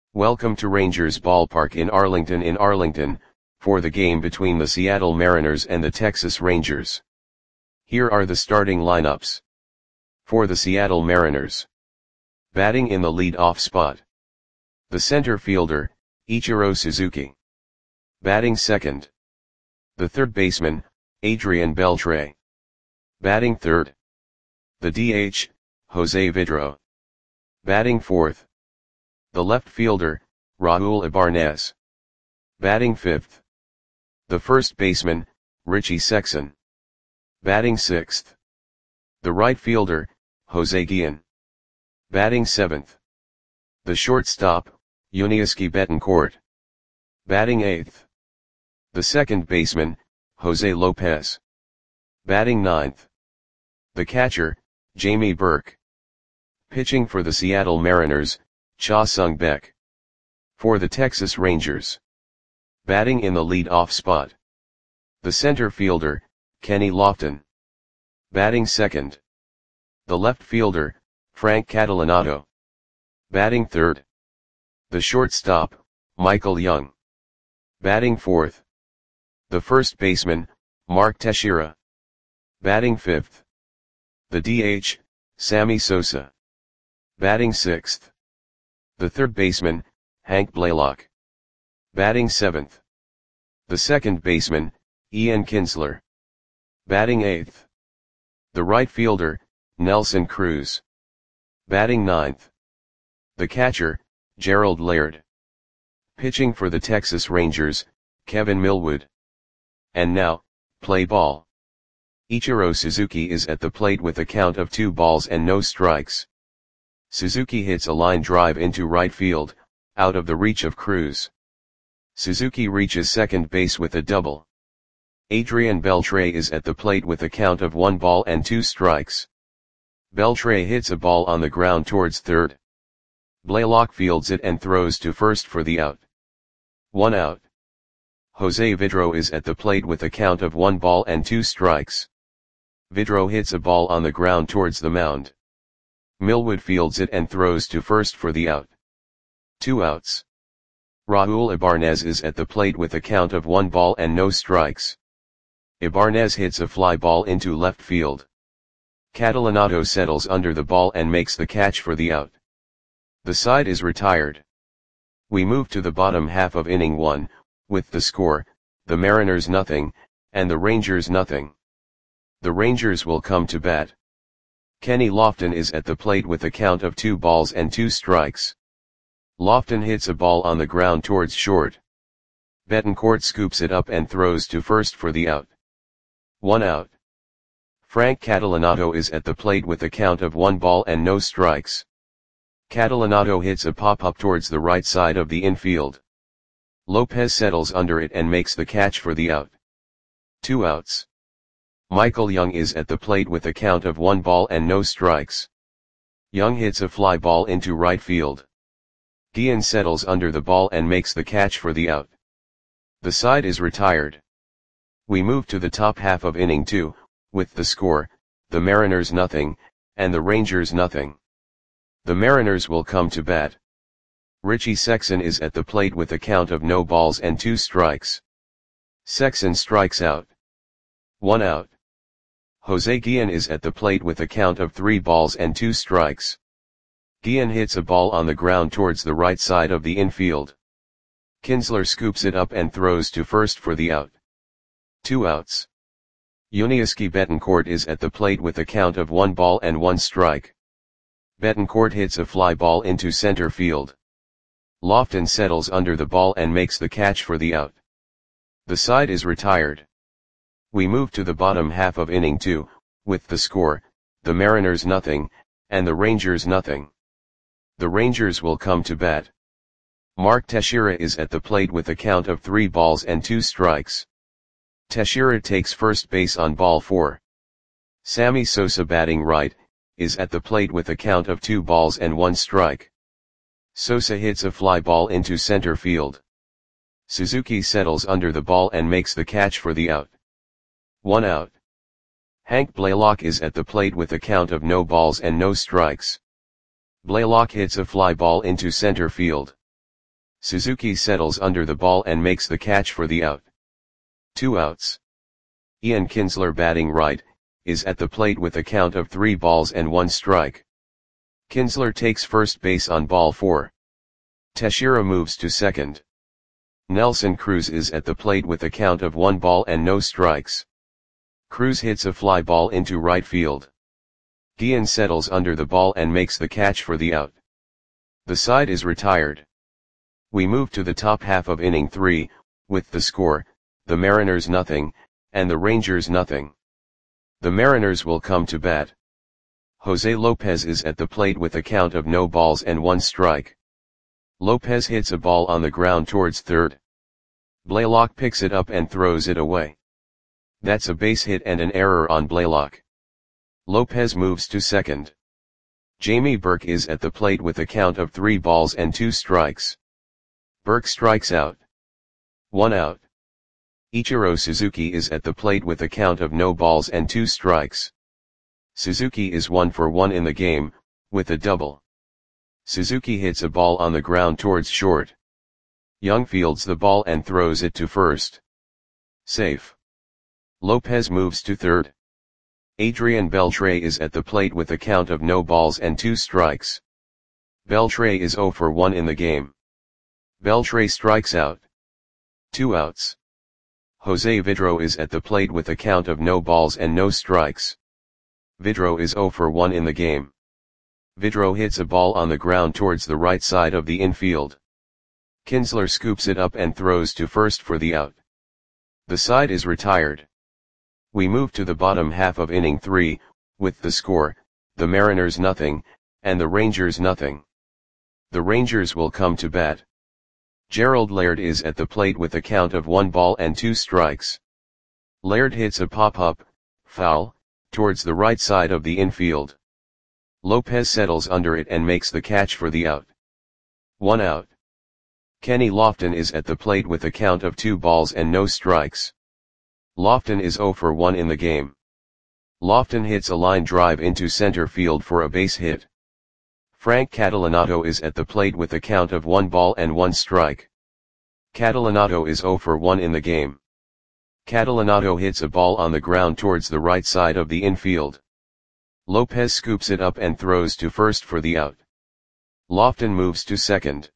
Welcome to Rangers Ballpark in Arlington, for the game between the Seattle Mariners and the Texas Rangers. Here are the starting lineups. For the Seattle Mariners. Batting in the lead-off spot. The center fielder, Ichiro Suzuki. Batting second. The third baseman, Adrian Beltre. Batting third. The DH, Jose Vidro. Batting fourth. The left fielder, Raul Ibanez. Batting fifth. The first baseman, Richie Sexson. Batting sixth. The right fielder, Jose Guillen. Batting seventh. The shortstop, Yuniesky Betancourt. Batting eighth. The second baseman, Jose Lopez. Batting ninth. The catcher, Jamie Burke. Pitching for the Seattle Mariners, Cha Sung-baek. For the Texas Rangers. Batting in the lead-off spot. The center fielder, Kenny Lofton. Batting second. The left fielder, Frank Catalanotto. Batting third. The shortstop, Michael Young. Batting fourth. The first baseman, Mark Teixeira. Batting fifth. The DH, Sammy Sosa. Batting sixth. The third baseman, Hank Blaylock. Batting seventh. The second baseman, Ian Kinsler. Batting eighth. The right fielder, Nelson Cruz. Batting ninth. The catcher, Gerald Laird. Pitching for the Texas Rangers, Kevin Millwood. And now, play ball. Ichiro Suzuki is at the plate with a count of 2 balls and no strikes. Suzuki hits a line drive into right field, out of the reach of Cruz. Suzuki reaches second base with a double. Adrian Beltre is at the plate with a count of 1 ball and 2 strikes. Beltre hits a ball on the ground towards third. Blaylock fields it and throws to first for the out. 1 out. Jose Vidro is at the plate with a count of 1 ball and 2 strikes. Vidro hits a ball on the ground towards the mound. Millwood fields it and throws to first for the out. 2 outs. Raul Ibanez is at the plate with a count of 1 ball and no strikes. Ibanez hits a fly ball into left field. Catalanotto settles under the ball and makes the catch for the out. The side is retired. We move to the bottom half of inning 1, with the score, the Mariners nothing, and the Rangers nothing. The Rangers will come to bat. Kenny Lofton is at the plate with a count of 2 balls and 2 strikes. Lofton hits a ball on the ground towards short. Betancourt scoops it up and throws to first for the out. 1 out. Frank Catalanotto is at the plate with a count of 1 ball and no strikes. Catalanotto hits a pop-up towards the right side of the infield. Lopez settles under it and makes the catch for the out. 2 outs. Michael Young is at the plate with a count of 1 ball and no strikes. Young hits a fly ball into right field. Guillen settles under the ball and makes the catch for the out. The side is retired. We move to the top half of inning 2, with the score, the Mariners nothing, and the Rangers nothing. The Mariners will come to bat. Richie Sexson is at the plate with a count of no balls and 2 strikes. Sexson strikes out. 1 out. Jose Guillen is at the plate with a count of 3 balls and 2 strikes. Guillen hits a ball on the ground towards the right side of the infield. Kinsler scoops it up and throws to first for the out. 2 outs. Yuniesky Betancourt is at the plate with a count of 1 ball and 1 strike. Betancourt hits a fly ball into center field. Lofton settles under the ball and makes the catch for the out. The side is retired. We move to the bottom half of inning 2, with the score, the Mariners nothing, and the Rangers nothing. The Rangers will come to bat. Mark Teixeira is at the plate with a count of 3 balls and 2 strikes. Teixeira takes first base on ball 4. Sammy Sosa batting right, is at the plate with a count of 2 balls and 1 strike. Sosa hits a fly ball into center field. Suzuki settles under the ball and makes the catch for the out. 1 out. Hank Blaylock is at the plate with a count of no balls and no strikes. Blaylock hits a fly ball into center field. Suzuki settles under the ball and makes the catch for the out. 2 outs. Ian Kinsler, batting right, is at the plate with a count of 3 balls and 1 strike. Kinsler takes first base on ball 4. Teixeira moves to second. Nelson Cruz is at the plate with a count of 1 ball and no strikes. Cruz hits a fly ball into right field. Guillen settles under the ball and makes the catch for the out. The side is retired. We move to the top half of inning 3, with the score, the Mariners nothing, and the Rangers nothing. The Mariners will come to bat. Jose Lopez is at the plate with a count of no balls and 1 strike. Lopez hits a ball on the ground towards third. Blaylock picks it up and throws it away. That's a base hit and an error on Blaylock. Lopez moves to second. Jamie Burke is at the plate with a count of 3 balls and 2 strikes. Burke strikes out. 1 out. Ichiro Suzuki is at the plate with a count of no balls and 2 strikes. Suzuki is 1 for 1 in the game, with a double. Suzuki hits a ball on the ground towards short. Young fields the ball and throws it to first. Safe. Lopez moves to third. Adrian Beltre is at the plate with a count of no balls and 2 strikes. Beltre is 0 for 1 in the game. Beltre strikes out. 2 outs. Jose Vidro is at the plate with a count of no balls and no strikes. Vidro is 0 for 1 in the game. Vidro hits a ball on the ground towards the right side of the infield. Kinsler scoops it up and throws to first for the out. The side is retired. We move to the bottom half of inning 3, with the score, the Mariners nothing, and the Rangers nothing. The Rangers will come to bat. Gerald Laird is at the plate with a count of 1 ball and 2 strikes. Laird hits a pop-up, foul, towards the right side of the infield. Lopez settles under it and makes the catch for the out. 1 out. Kenny Lofton is at the plate with a count of 2 balls and no strikes. Lofton is 0 for 1 in the game. Lofton hits a line drive into center field for a base hit. Frank Catalanato is at the plate with a count of 1 ball and 1 strike. Catalanato is 0 for 1 in the game. Catalanato hits a ball on the ground towards the right side of the infield. Lopez scoops it up and throws to first for the out. Lofton moves to second.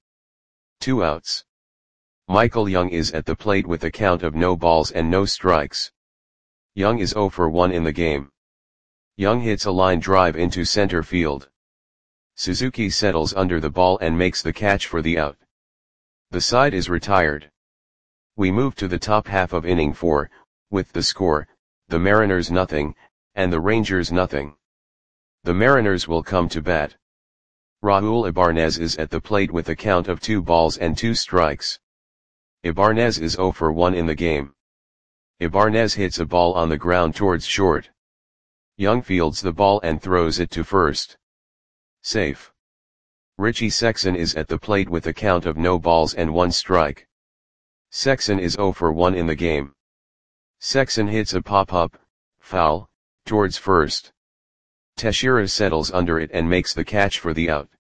2 outs. Michael Young is at the plate with a count of no balls and no strikes. Young is 0 for 1 in the game. Young hits a line drive into center field. Suzuki settles under the ball and makes the catch for the out. The side is retired. We move to the top half of inning 4, with the score, the Mariners nothing, and the Rangers nothing. The Mariners will come to bat. Raul Ibanez is at the plate with a count of 2 balls and 2 strikes. Ibanez is 0 for 1 in the game. Ibanez hits a ball on the ground towards short. Young fields the ball and throws it to first. Safe. Richie Sexson is at the plate with a count of no balls and 1 strike. Sexson is 0 for 1 in the game. Sexson hits a pop-up, foul, towards first. Teixeira settles under it and makes the catch for the out.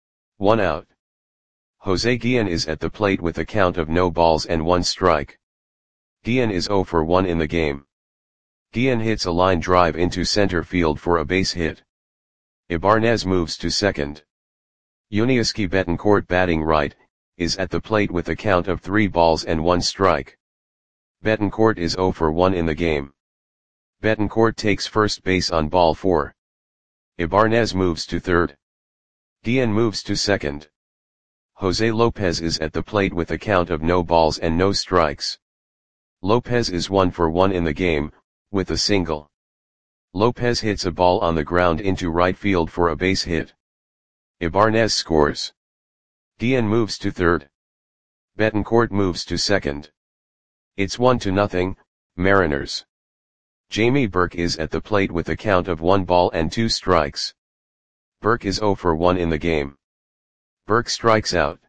1 out. Jose Guillen is at the plate with a count of no balls and 1 strike. Guillen is 0 for 1 in the game. Guillen hits a line drive into center field for a base hit. Ibanez moves to second. Yuniesky Betancourt, batting right, is at the plate with a count of 3 balls and 1 strike. Betancourt is 0 for 1 in the game. Betancourt takes first base on ball 4. Ibanez moves to third. Guillen moves to second. Jose Lopez is at the plate with a count of no balls and no strikes. Lopez is 1 for 1 in the game, with a single. Lopez hits a ball on the ground into right field for a base hit. Ibanez scores. Guillen moves to third. Betancourt moves to second. It's 1-0, Mariners. Jamie Burke is at the plate with a count of 1 ball and 2 strikes. Burke is 0 for 1 in the game. Burke strikes out.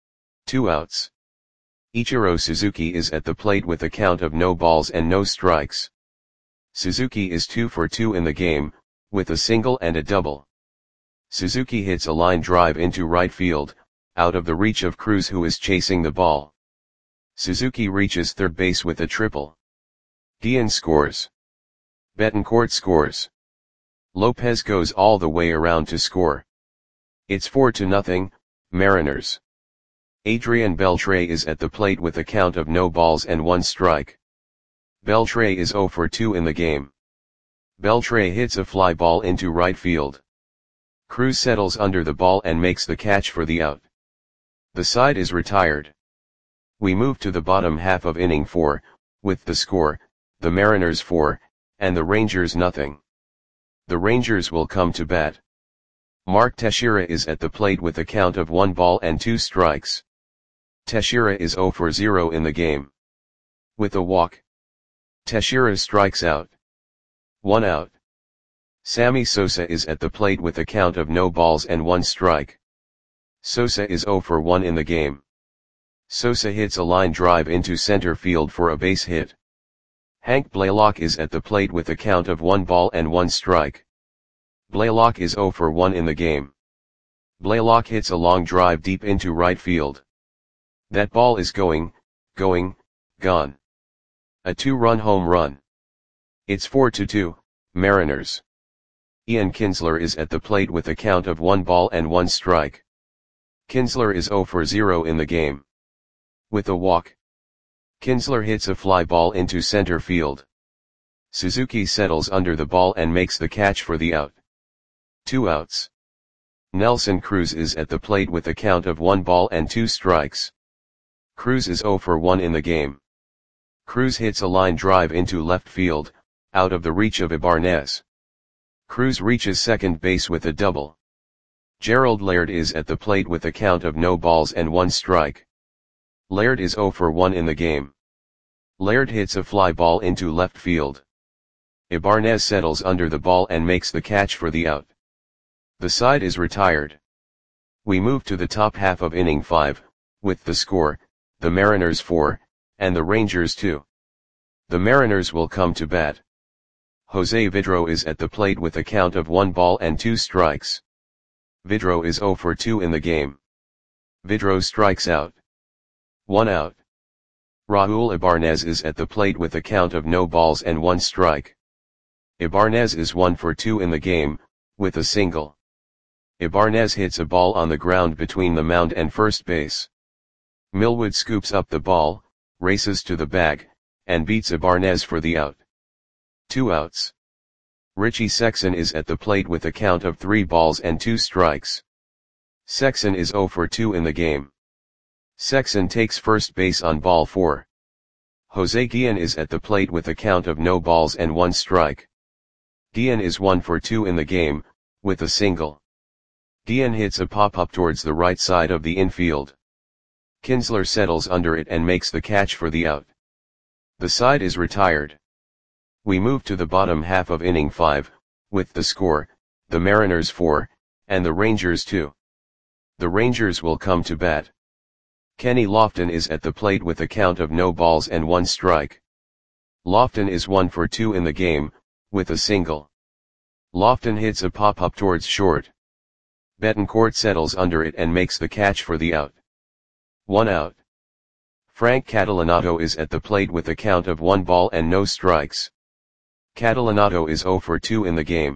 2 outs. Ichiro Suzuki is at the plate with a count of no balls and no strikes. Suzuki is 2 for 2 in the game, with a single and a double. Suzuki hits a line drive into right field, out of the reach of Cruz who is chasing the ball. Suzuki reaches third base with a triple. Guillen scores. Betancourt scores. Lopez goes all the way around to score. It's 4-0, Mariners. Adrian Beltre is at the plate with a count of no balls and 1 strike. Beltre is 0 for 2 in the game. Beltre hits a fly ball into right field. Cruz settles under the ball and makes the catch for the out. The side is retired. We move to the bottom half of inning 4, with the score, the Mariners 4, and the Rangers nothing. The Rangers will come to bat. Mark Teixeira is at the plate with a count of 1 ball and 2 strikes. Teixeira is 0 for 0 in the game. With a walk, Teixeira strikes out. 1 out. Sammy Sosa is at the plate with a count of no balls and 1 strike. Sosa is 0 for 1 in the game. Sosa hits a line drive into center field for a base hit. Hank Blaylock is at the plate with a count of 1 ball and 1 strike. Blaylock is 0 for 1 in the game. Blaylock hits a long drive deep into right field. That ball is gone. A 2-run home run. It's 4-2, Mariners. Ian Kinsler is at the plate with a count of 1 ball and 1 strike. Kinsler is 0 for 0 in the game. With a walk, Kinsler hits a fly ball into center field. Suzuki settles under the ball and makes the catch for the out. 2 outs. Nelson Cruz is at the plate with a count of 1 ball and 2 strikes. Cruz is 0 for 1 in the game. Cruz hits a line drive into left field, out of the reach of Ibanez. Cruz reaches second base with a double. Gerald Laird is at the plate with a count of no balls and 1 strike. Laird is 0 for 1 in the game. Laird hits a fly ball into left field. Ibanez settles under the ball and makes the catch for the out. The side is retired. We move to the top half of inning 5, with the score, the Mariners 4, and the Rangers 2. The Mariners will come to bat. Jose Vidro is at the plate with a count of 1 ball and 2 strikes. Vidro is 0 for 2 in the game. Vidro strikes out. 1 out. Raul Ibanez is at the plate with a count of no balls and 1 strike. Ibanez is 1 for 2 in the game, with a single. Ibanez hits a ball on the ground between the mound and first base. Millwood scoops up the ball, races to the bag, and beats Ibanez for the out. 2 outs. Richie Sexson is at the plate with a count of 3 balls and 2 strikes. Sexson is 0 for 2 in the game. Sexson takes first base on ball 4. Jose Guillen is at the plate with a count of no balls and 1 strike. Guillen is 1 for 2 in the game, with a single. Guillen hits a pop-up towards the right side of the infield. Kinsler settles under it and makes the catch for the out. The side is retired. We move to the bottom half of inning 5, with the score, the Mariners 4, and the Rangers 2. The Rangers will come to bat. Kenny Lofton is at the plate with a count of no balls and 1 strike. Lofton is 1 for 2 in the game, with a single. Lofton hits a pop-up towards short. Betancourt settles under it and makes the catch for the out. 1 out. Frank Catalanato is at the plate with a count of 1 ball and no strikes. Catalanato is 0 for 2 in the game.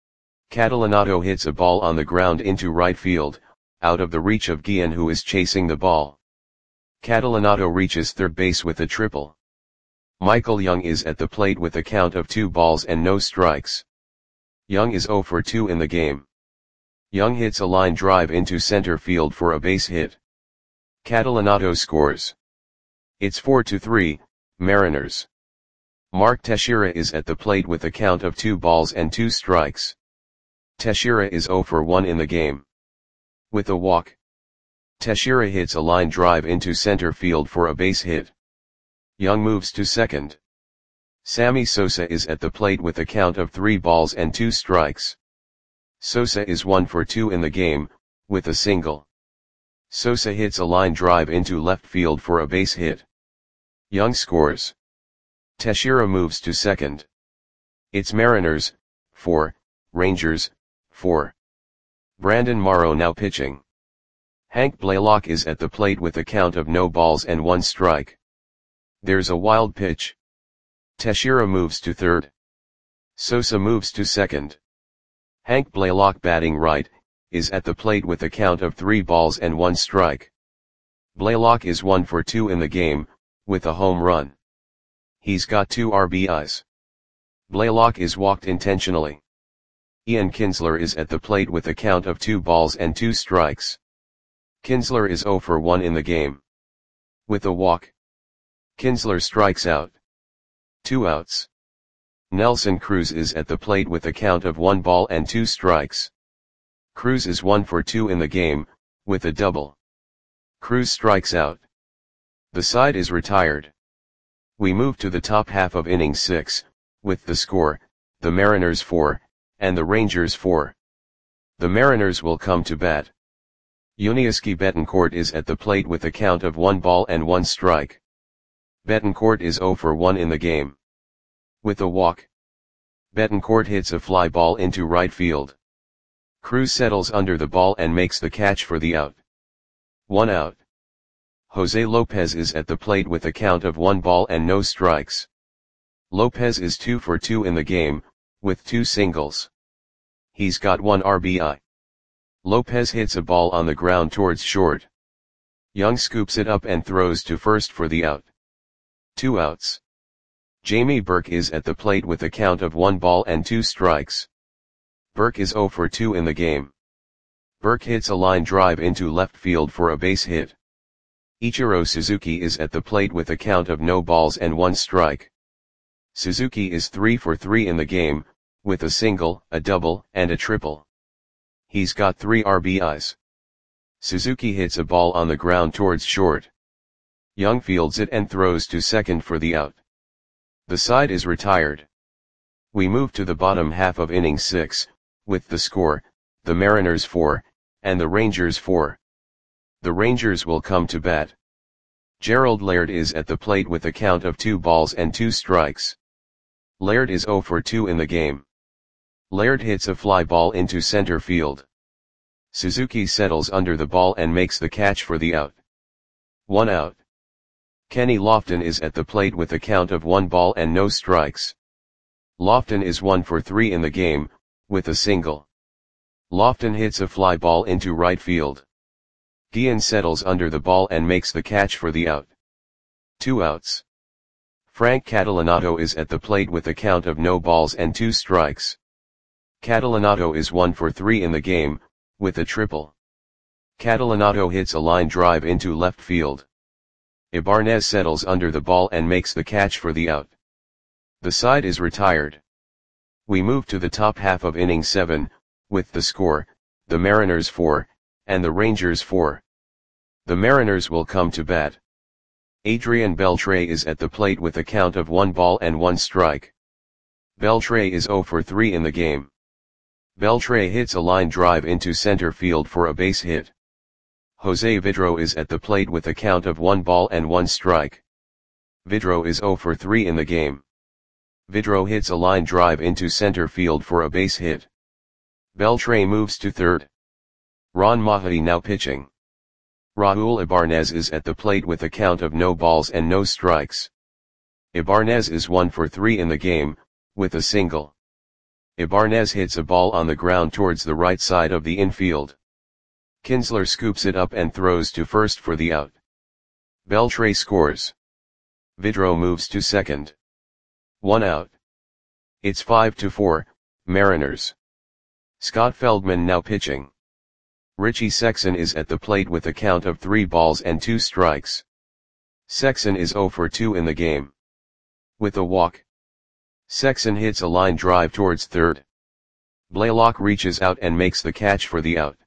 Catalanato hits a ball on the ground into right field, out of the reach of Guillen who is chasing the ball. Catalanato reaches third base with a triple. Michael Young is at the plate with a count of 2 balls and no strikes. Young is 0 for 2 in the game. Young hits a line drive into center field for a base hit. Catalanato scores. It's 4-3, Mariners. Mark Teixeira is at the plate with a count of 2 balls and 2 strikes. Teixeira is 0 for 1 in the game. With a walk, Teixeira hits a line drive into center field for a base hit. Young moves to second. Sammy Sosa is at the plate with a count of 3 balls and 2 strikes. Sosa is 1 for 2 in the game, with a single. Sosa hits a line drive into left field for a base hit. Young scores. Teixeira moves to second. It's Mariners, 4, Rangers, 4. Brandon Morrow now pitching. Hank Blaylock is at the plate with a count of no balls and 1 strike. There's a wild pitch. Teixeira moves to third. Sosa moves to second. Hank Blaylock, batting right, is at the plate with a count of 3 balls and 1 strike. Blaylock is 1 for 2 in the game, with a home run. He's got 2 RBIs. Blaylock is walked intentionally. Ian Kinsler is at the plate with a count of 2 balls and 2 strikes. Kinsler is 0 for 1 in the game. With a walk, Kinsler strikes out. 2 outs. Nelson Cruz is at the plate with a count of 1 ball and 2 strikes. Cruz is 1 for 2 in the game, with a double. Cruz strikes out. The side is retired. We move to the top half of inning 6, with the score, the Mariners 4, and the Rangers 4. The Mariners will come to bat. Yuniesky Betancourt is at the plate with a count of 1 ball and 1 strike. Betancourt is 0 for 1 in the game. With a walk, Betancourt hits a fly ball into right field. Cruz settles under the ball and makes the catch for the out. 1 out. Jose Lopez is at the plate with a count of 1 ball and no strikes. Lopez is 2 for 2 in the game, with 2 singles. He's got 1 RBI. Lopez hits a ball on the ground towards short. Young scoops it up and throws to first for the out. 2 outs. Jamie Burke is at the plate with a count of 1 ball and 2 strikes. Burke is 0 for 2 in the game. Burke hits a line drive into left field for a base hit. Ichiro Suzuki is at the plate with a count of no balls and 1 strike. Suzuki is 3 for 3 in the game, with a single, a double, and a triple. He's got 3 RBIs. Suzuki hits a ball on the ground towards short. Young fields it and throws to second for the out. The side is retired. We move to the bottom half of inning 6, with the score, the Mariners 4, and the Rangers 4. The Rangers will come to bat. Gerald Laird is at the plate with a count of 2 balls and 2 strikes. Laird is 0 for 2 in the game. Laird hits a fly ball into center field. Suzuki settles under the ball and makes the catch for the out. 1 out. Kenny Lofton is at the plate with a count of 1 ball and no strikes. Lofton is 1 for 3 in the game, with a single. Lofton hits a fly ball into right field. Guillen settles under the ball and makes the catch for the out. 2 outs. Frank Catalanato is at the plate with a count of no balls and 2 strikes. Catalanato is 1 for 3 in the game, with a triple. Catalanato hits a line drive into left field. Ibanez settles under the ball and makes the catch for the out. The side is retired. We move to the top half of inning 7, with the score, the Mariners 4, and the Rangers 4. The Mariners will come to bat. Adrian Beltre is at the plate with a count of 1 ball and 1 strike. Beltre is 0 for 3 in the game. Beltre hits a line drive into center field for a base hit. Jose Vidro is at the plate with a count of 1 ball and 1 strike. Vidro is 0 for 3 in the game. Vidro hits a line drive into center field for a base hit. Beltre moves to third. Ron Mahay now pitching. Raul Ibanez is at the plate with a count of no balls and no strikes. Ibanez is 1 for 3 in the game, with a single. Ibanez hits a ball on the ground towards the right side of the infield. Kinsler scoops it up and throws to first for the out. Beltre scores. Vidro moves to second. 1 out. It's 5-4, Mariners. Scott Feldman now pitching. Richie Sexson is at the plate with a count of 3 balls and 2 strikes. Sexson is 0 for 2 in the game. With a walk, Sexson hits a line drive towards third. Blaylock reaches out and makes the catch for the out.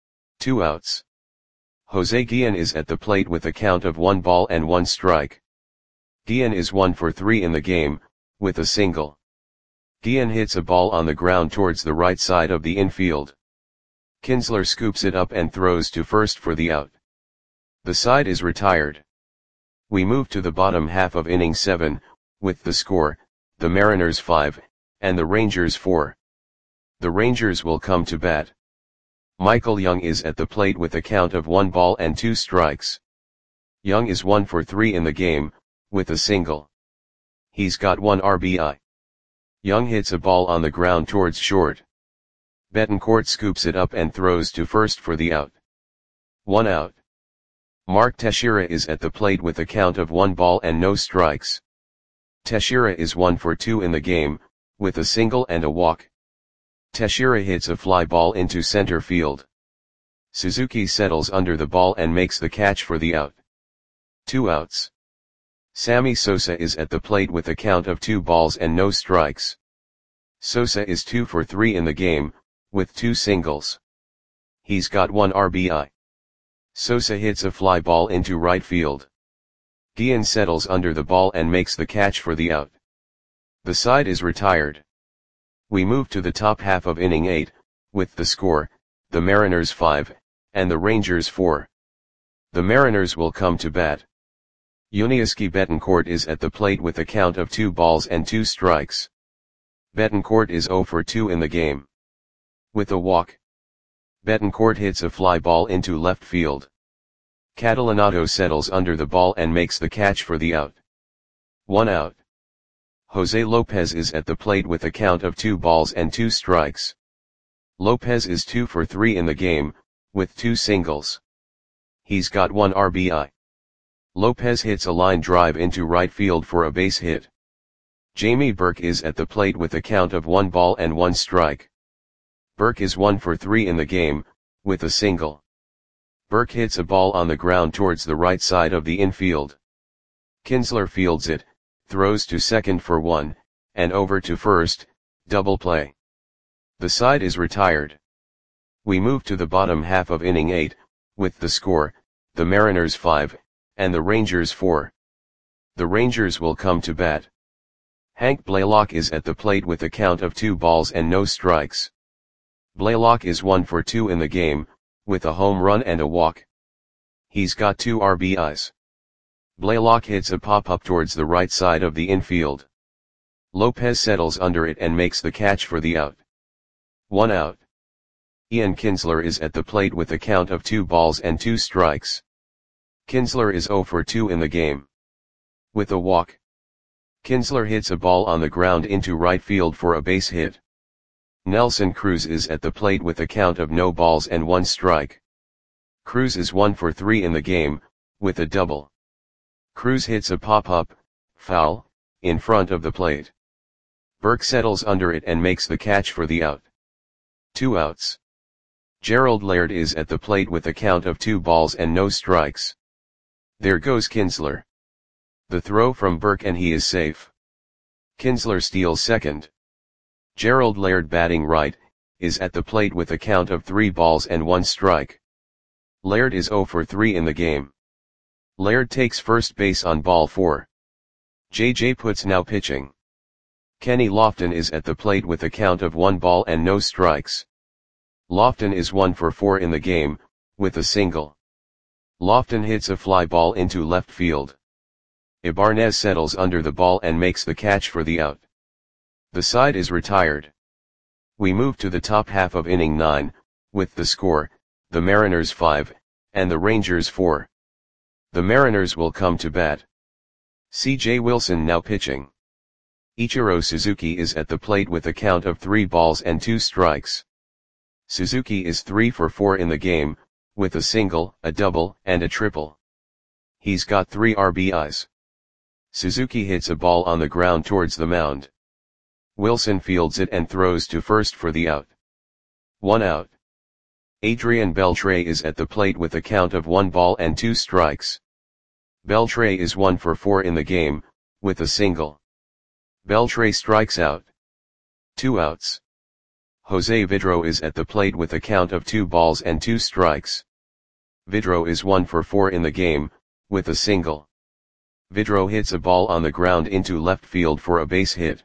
2 outs. Jose Guillen is at the plate with a count of 1 ball and 1 strike. Guillen is 1 for 3 in the game, with a single. Guillen hits a ball on the ground towards the right side of the infield. Kinsler scoops it up and throws to first for the out. The side is retired. We move to the bottom half of inning 7, with the score, the Mariners 5, and the Rangers 4. The Rangers will come to bat. Michael Young is at the plate with a count of 1 ball and 2 strikes. Young is 1 for 3 in the game, with a single. He's got 1 RBI. Young hits a ball on the ground towards short. Betancourt scoops it up and throws to first for the out. 1 out. Mark Teixeira is at the plate with a count of 1 ball and no strikes. Teixeira is 1 for 2 in the game, with a single and a walk. Teixeira hits a fly ball into center field. Suzuki settles under the ball and makes the catch for the out. 2 outs. Sammy Sosa is at the plate with a count of 2 balls and no strikes. Sosa is 2 for 3 in the game, with 2 singles. He's got 1 RBI. Sosa hits a fly ball into right field. Guillen settles under the ball and makes the catch for the out. The side is retired. We move to the top half of inning 8, with the score, the Mariners 5, and the Rangers 4. The Mariners will come to bat. Yuniesky Betancourt is at the plate with a count of 2 balls and 2 strikes. Betancourt is 0 for 2 in the game. With a walk. Betancourt hits a fly ball into left field. Catalanotto settles under the ball and makes the catch for the out. 1 out. Jose Lopez is at the plate with a count of 2 balls and 2 strikes. Lopez is 2 for 3 in the game, with 2 singles. He's got 1 RBI. Lopez hits a line drive into right field for a base hit. Jamie Burke is at the plate with a count of 1 ball and 1 strike. Burke is 1 for 3 in the game, with a single. Burke hits a ball on the ground towards the right side of the infield. Kinsler fields it, throws to second for 1, and over to first, double play. The side is retired. We move to the bottom half of inning 8, with the score, the Mariners 5, and the Rangers 4. The Rangers will come to bat. Hank Blaylock is at the plate with a count of 2 balls and no strikes. Blaylock is 1 for 2 in the game, with a home run and a walk. He's got 2 RBIs. Blaylock hits a pop-up towards the right side of the infield. Lopez settles under it and makes the catch for the out. 1 out. Ian Kinsler is at the plate with a count of 2 balls and 2 strikes. Kinsler is 0 for 2 in the game. With a walk. Kinsler hits a ball on the ground into right field for a base hit. Nelson Cruz is at the plate with a count of no balls and 1 strike. Cruz is 1 for 3 in the game, with a double. Cruz hits a pop-up, foul, in front of the plate. Burke settles under it and makes the catch for the out. 2 outs. Gerald Laird is at the plate with a count of 2 balls and no strikes. There goes Kinsler. The throw from Burke and he is safe. Kinsler steals second. Gerald Laird, batting right, is at the plate with a count of 3 balls and 1 strike. Laird is 0 for 3 in the game. Laird takes first base on ball 4. J.J. Putz now pitching. Kenny Lofton is at the plate with a count of 1 ball and no strikes. Lofton is 1 for 4 in the game, with a single. Lofton hits a fly ball into left field. Ibanez settles under the ball and makes the catch for the out. The side is retired. We move to the top half of inning 9, with the score, the Mariners 5, and the Rangers 4. The Mariners will come to bat. C.J. Wilson now pitching. Ichiro Suzuki is at the plate with a count of 3 balls and 2 strikes. Suzuki is 3 for 4 in the game, with a single, a double, and a triple. He's got 3 RBIs. Suzuki hits a ball on the ground towards the mound. Wilson fields it and throws to first for the out. 1 out. Adrian Beltre is at the plate with a count of 1 ball and 2 strikes. Beltre is 1 for 4 in the game, with a single. Beltre strikes out. 2 outs. Jose Vidro is at the plate with a count of 2 balls and 2 strikes. Vidro is 1 for 4 in the game, with a single. Vidro hits a ball on the ground into left field for a base hit.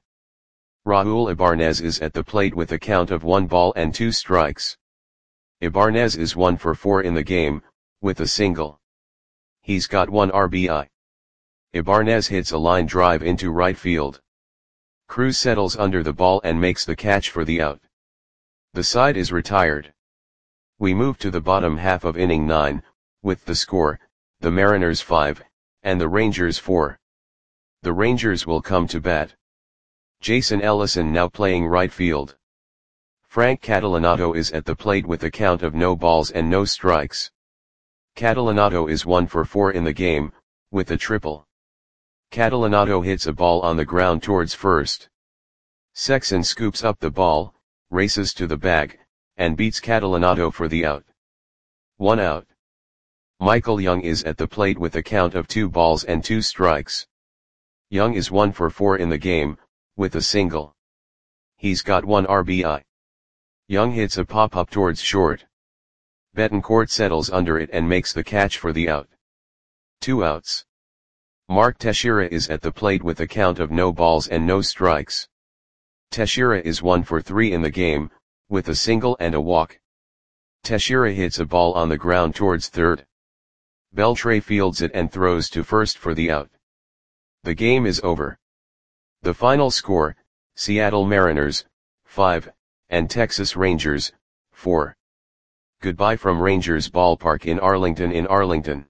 Raul Ibanez is at the plate with a count of 1 ball and 2 strikes. Ibanez is 1 for 4 in the game, with a single. He's got 1 RBI. Ibanez hits a line drive into right field. Cruz settles under the ball and makes the catch for the out. The side is retired. We move to the bottom half of inning 9, with the score, the Mariners 5, and the Rangers 4. The Rangers will come to bat. Jason Ellison now playing right field. Frank Catalanotto is at the plate with a count of no balls and no strikes. Catalanotto is 1 for 4 in the game, with a triple. Catalanotto hits a ball on the ground towards first. Sexson scoops up the ball, races to the bag, and beats Catalanotto for the out. 1 out. Michael Young is at the plate with a count of 2 balls and 2 strikes. Young is 1 for 4 in the game, with a single. He's got 1 RBI. Young hits a pop-up towards short. Betancourt settles under it and makes the catch for the out. 2 outs. Mark Teixeira is at the plate with a count of no balls and no strikes. Teixeira is 1 for 3 in the game, with a single and a walk. Teixeira hits a ball on the ground towards third. Beltre fields it and throws to first for the out. The game is over. The final score, Seattle Mariners, 5, and Texas Rangers, 4. Goodbye from Rangers Ballpark in Arlington.